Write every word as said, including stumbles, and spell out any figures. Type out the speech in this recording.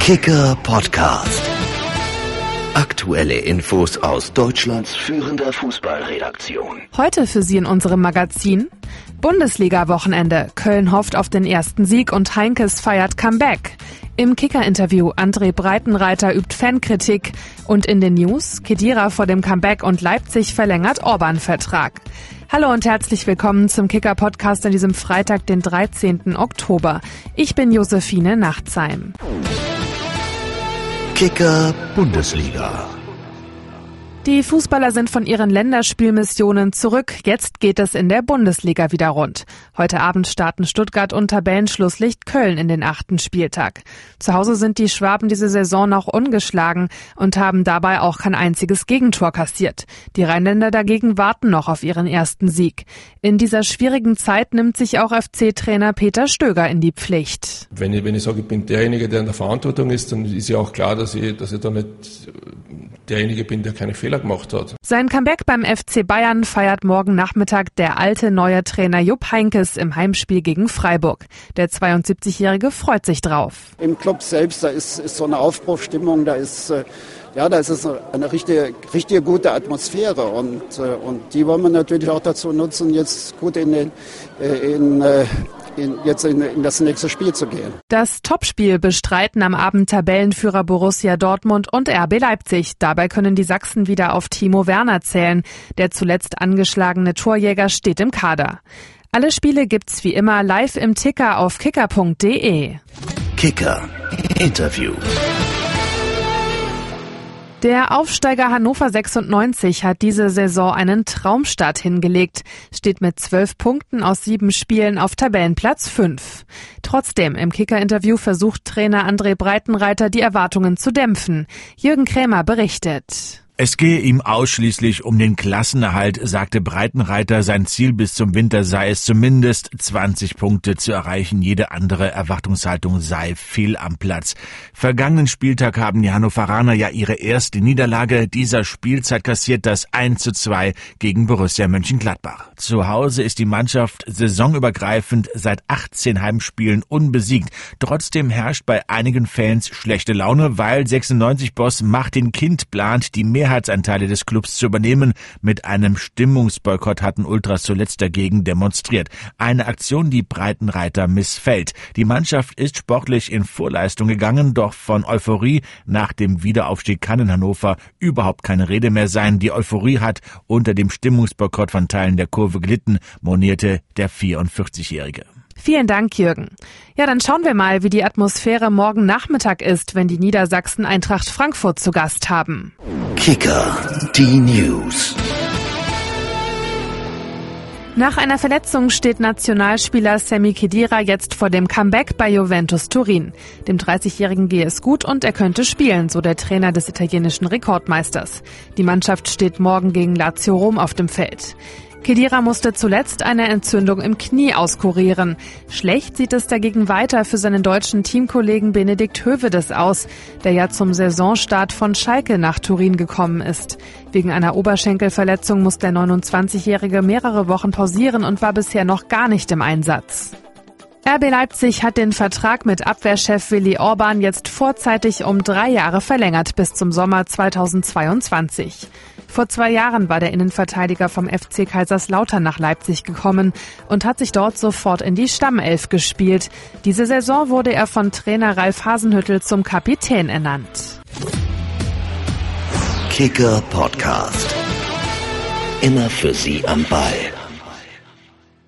Kicker Podcast. Aktuelle Infos aus Deutschlands führender Fußballredaktion. Heute für Sie in unserem Magazin: Bundesliga-Wochenende. Köln hofft auf den ersten Sieg und Heinkes feiert Comeback. Im Kicker-Interview André Breitenreiter übt Fankritik. Und in den News: Khedira vor dem Comeback und Leipzig verlängert Orban-Vertrag. Hallo und herzlich willkommen zum Kicker-Podcast an diesem Freitag, den dreizehnten Oktober. Ich bin Josephine Nachtsheim. Kicker Bundesliga. Die Fußballer sind von ihren Länderspielmissionen zurück. Jetzt geht es in der Bundesliga wieder rund. Heute Abend starten Stuttgart und Tabellenschlusslicht Köln in den achten Spieltag. Zu Hause sind die Schwaben diese Saison noch ungeschlagen und haben dabei auch kein einziges Gegentor kassiert. Die Rheinländer dagegen warten noch auf ihren ersten Sieg. In dieser schwierigen Zeit nimmt sich auch F C-Trainer Peter Stöger in die Pflicht. Wenn ich, wenn ich sage, ich bin derjenige, der in der Verantwortung ist, dann ist ja auch klar, dass ich, dass ich da nicht derjenige bin, der keine Fehler gemacht hat. Sein Comeback beim F C Bayern feiert morgen Nachmittag der alte neue Trainer Jupp Heynckes im Heimspiel gegen Freiburg. Der zweiundsiebzigjährige freut sich drauf. Im Club selbst, da ist, ist so eine Aufbruchstimmung, da ist äh, ja, da ist es eine richtige, richtige gute Atmosphäre und äh, und die wollen wir natürlich auch dazu nutzen, jetzt gut in den äh, in äh, In, jetzt in, in das nächste Spiel zu gehen. Das Topspiel bestreiten am Abend Tabellenführer Borussia Dortmund und R B Leipzig. Dabei können die Sachsen wieder auf Timo Werner zählen. Der zuletzt angeschlagene Torjäger steht im Kader. Alle Spiele gibt's wie immer live im Ticker auf kicker punkt de. Kicker Interview. Der Aufsteiger Hannover sechsundneunzig hat diese Saison einen Traumstart hingelegt, steht mit zwölf Punkten aus sieben Spielen auf Tabellenplatz fünf. Trotzdem, im Kicker-Interview versucht Trainer André Breitenreiter, die Erwartungen zu dämpfen. Jürgen Krämer berichtet. Es gehe ihm ausschließlich um den Klassenerhalt, sagte Breitenreiter. Sein Ziel bis zum Winter sei es zumindest, zwanzig Punkte zu erreichen. Jede andere Erwartungshaltung sei fehl am Platz. Vergangenen Spieltag haben die Hannoveraner ja ihre erste Niederlage dieser Spielzeit kassiert, das eins zu zwei gegen Borussia Mönchengladbach. Zu Hause ist die Mannschaft saisonübergreifend seit achtzehn Heimspielen unbesiegt. Trotzdem herrscht bei einigen Fans schlechte Laune, weil sechsundneunzig-Boss Martin Kind plant, die Mehrheitsanteile des Clubs zu übernehmen. Mit einem Stimmungsboykott hatten Ultras zuletzt dagegen demonstriert. Eine Aktion, die Breitenreiter missfällt. Die Mannschaft ist sportlich in Vorleistung gegangen, doch von Euphorie nach dem Wiederaufstieg kann in Hannover überhaupt keine Rede mehr sein. Die Euphorie hat unter dem Stimmungsboykott von Teilen der Kurve gelitten, monierte der vierundvierzigjährige. Vielen Dank, Jürgen. Ja, dann schauen wir mal, wie die Atmosphäre morgen Nachmittag ist, wenn die Niedersachsen Eintracht Frankfurt zu Gast haben. Kicker, die News. Nach einer Verletzung steht Nationalspieler Sami Khedira jetzt vor dem Comeback bei Juventus Turin. Dem dreißigjährigen gehe es gut und er könnte spielen, so der Trainer des italienischen Rekordmeisters. Die Mannschaft steht morgen gegen Lazio Rom auf dem Feld. Khedira musste zuletzt eine Entzündung im Knie auskurieren. Schlecht sieht es dagegen weiter für seinen deutschen Teamkollegen Benedikt Höwedes aus, der ja zum Saisonstart von Schalke nach Turin gekommen ist. Wegen einer Oberschenkelverletzung muss der neunundzwanzigjährige mehrere Wochen pausieren und war bisher noch gar nicht im Einsatz. R B Leipzig hat den Vertrag mit Abwehrchef Willi Orban jetzt vorzeitig um drei Jahre verlängert bis zum Sommer zweitausendzweiundzwanzig. Vor zwei Jahren war der Innenverteidiger vom F C Kaiserslautern nach Leipzig gekommen und hat sich dort sofort in die Stammelf gespielt. Diese Saison wurde er von Trainer Ralf Hasenhüttl zum Kapitän ernannt. Kicker Podcast. Immer für Sie am Ball.